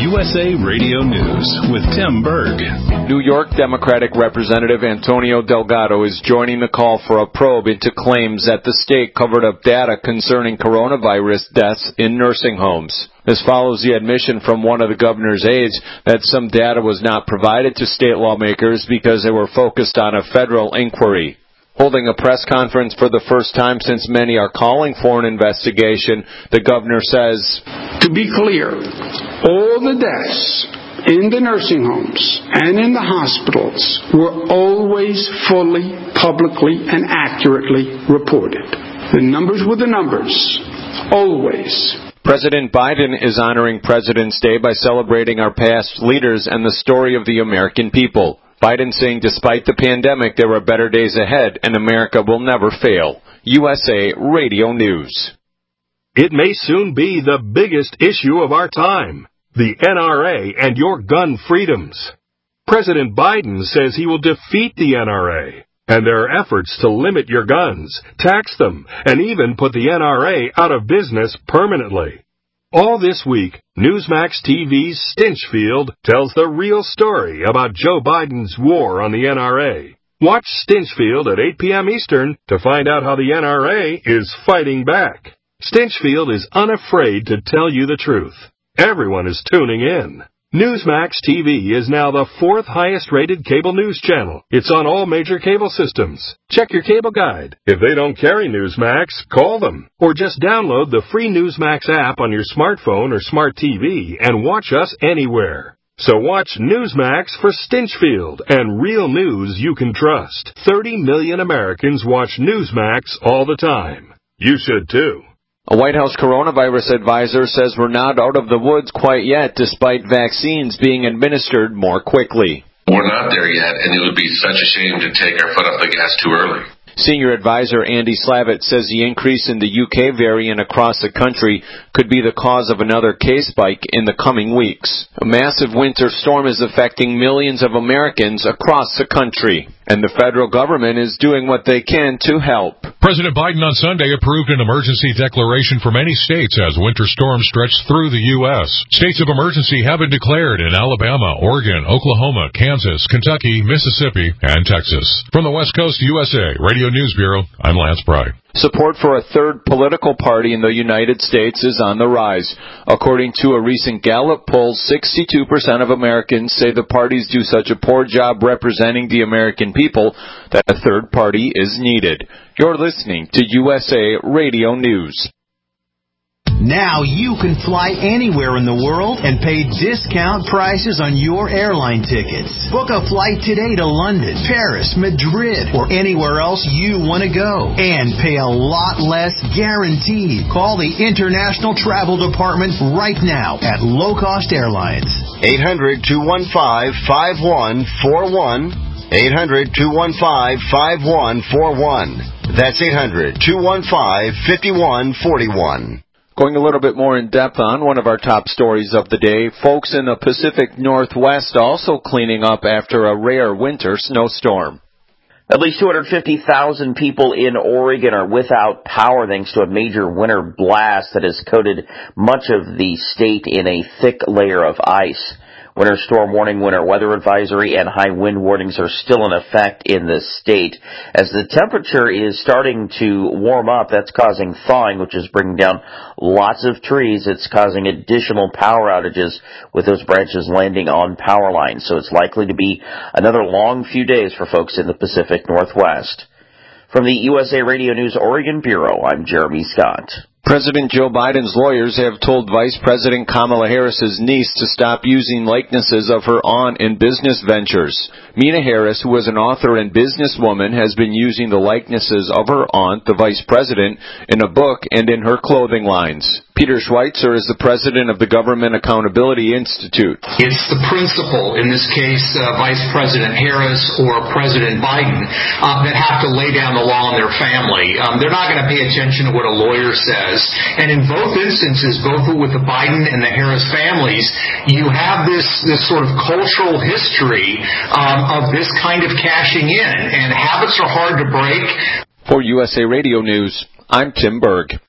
USA Radio News with Tim Berg. New York Democratic Representative Antonio Delgado is joining the call for a probe into claims that the state covered up data concerning coronavirus deaths in nursing homes. This follows the admission from one of the governor's aides that some data was not provided to state lawmakers because they were focused on a federal inquiry. Holding a press conference for the first time since many are calling for an investigation, the governor says, "To be clear, all the deaths in the nursing homes and in the hospitals were always fully, publicly, and accurately reported. The numbers were the numbers, always." President Biden is honoring President's Day by celebrating our past leaders and the story of the American people. Biden saying despite the pandemic, there are better days ahead and America will never fail. USA Radio News. It may soon be the biggest issue of our time, the NRA and your gun freedoms. President Biden says he will defeat the NRA and their efforts to limit your guns, tax them, and even put the NRA out of business permanently. All this week, Newsmax TV's Stinchfield tells the real story about Joe Biden's war on the NRA. Watch Stinchfield at 8 p.m. Eastern to find out how the NRA is fighting back. Stinchfield is unafraid to tell you the truth. Everyone is tuning in. Newsmax TV is now the 4th highest-rated cable news channel. It's on all major cable systems. Check your cable guide. If they don't carry Newsmax, call them. Or just download the free Newsmax app on your smartphone or smart TV and watch us anywhere. So watch Newsmax for Stinchfield and real news you can trust. 30 million Americans watch Newsmax all the time. You should too. A White House coronavirus advisor says we're not out of the woods quite yet, despite vaccines being administered more quickly. We're not there yet, and it would be such a shame to take our foot off the gas too early. Senior advisor Andy Slavitt says the increase in the UK variant across the country could be the cause of another case spike in the coming weeks. A massive winter storm is affecting millions of Americans across the country, and the federal government is doing what they can to help. President Biden on Sunday approved an emergency declaration for many states as winter storms stretch through the U.S. States of emergency have been declared in Alabama, Oregon, Oklahoma, Kansas, Kentucky, Mississippi, and Texas. From the West Coast USA Radio News Bureau, I'm Lance Pry. Support for a third political party in the United States is on the rise. According to a recent Gallup poll, 62% of Americans say the parties do such a poor job representing the American people that a third party is needed. You're listening to USA Radio News. Now you can fly anywhere in the world and pay discount prices on your airline tickets. Book a flight today to London, Paris, Madrid, or anywhere else you want to go. And pay a lot less guaranteed. Call the International Travel Department right now at Low Cost Airlines. 800-215-5141. 800-215-5141. That's 800-215-5141. Going a little bit more in depth on one of our top stories of the day, folks in the Pacific Northwest also cleaning up after a rare winter snowstorm. At least 250,000 people in Oregon are without power thanks to a major winter blast that has coated much of the state in a thick layer of ice. Winter storm warning, winter weather advisory, and high wind warnings are still in effect in the state. As the temperature is starting to warm up, that's causing thawing, which is bringing down lots of trees. It's causing additional power outages with those branches landing on power lines. So it's likely to be another long few days for folks in the Pacific Northwest. From the USA Radio News Oregon Bureau, I'm Jeremy Scott. President Joe Biden's lawyers have told Vice President Kamala Harris's niece to stop using likenesses of her aunt in business ventures. Mina Harris, who is an author and businesswoman, has been using the likenesses of her aunt, the Vice President, in a book and in her clothing lines. Peter Schweitzer is the president of the Government Accountability Institute. It's the principal, in this case, Vice President Harris or President Biden, that have to lay down the law on their family. They're not going to pay attention to what a lawyer says. And in both instances, both with the Biden and the Harris families, you have this sort of cultural history of this kind of cashing in. And habits are hard to break. For USA Radio News, I'm Tim Berg.